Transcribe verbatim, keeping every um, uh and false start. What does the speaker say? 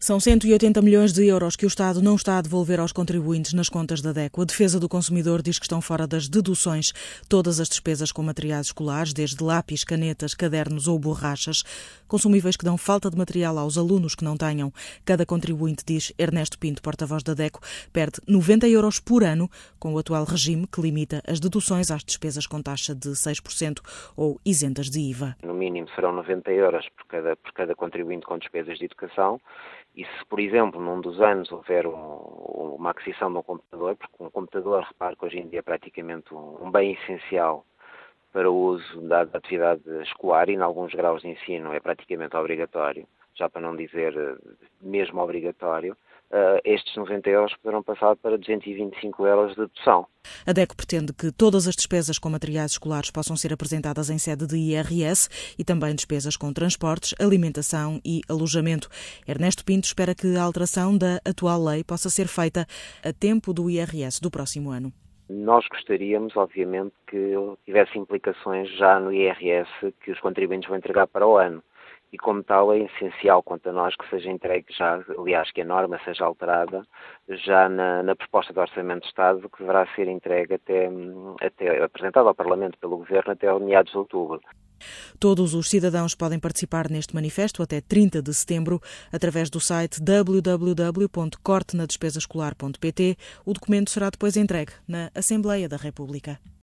São cento e oitenta milhões de euros que o Estado não está a devolver aos contribuintes nas contas da DECO. A Defesa do Consumidor diz que estão fora das deduções todas as despesas com materiais escolares, desde lápis, canetas, cadernos ou borrachas, consumíveis que dão falta de material aos alunos que não tenham. Cada contribuinte, diz Ernesto Pinto, porta-voz da DECO, perde noventa euros por ano com o atual regime que limita as deduções às despesas com taxa de seis por cento ou isentas de I V A. No mínimo serão noventa euros por cada, por cada contribuinte com despesas de educação. E se, por exemplo, num dos anos houver um, uma aquisição de um computador, porque um computador, repare que hoje em dia é praticamente um, um bem essencial para o uso da, da atividade escolar e, em alguns graus de ensino, é praticamente obrigatório, já para não dizer mesmo obrigatório, uh, estes noventa euros poderão passar para duzentos e vinte e cinco euros de dedução. A DECO pretende que todas as despesas com materiais escolares possam ser apresentadas em sede de I R S e também despesas com transportes, alimentação e alojamento. Ernesto Pinto espera que a alteração da atual lei possa ser feita a tempo do I R S do próximo ano. Nós gostaríamos, obviamente, que tivesse implicações já no I R S que os contribuintes vão entregar para o ano. E, como tal, é essencial quanto a nós que seja entregue já, aliás, que a norma seja alterada já na, na proposta do Orçamento de Estado, que deverá ser entregue até, até apresentada ao Parlamento pelo Governo até meados de outubro. Todos os cidadãos podem participar neste manifesto até trinta de setembro através do site w w w ponto corte na despesa escolar ponto p t. O documento será depois entregue na Assembleia da República.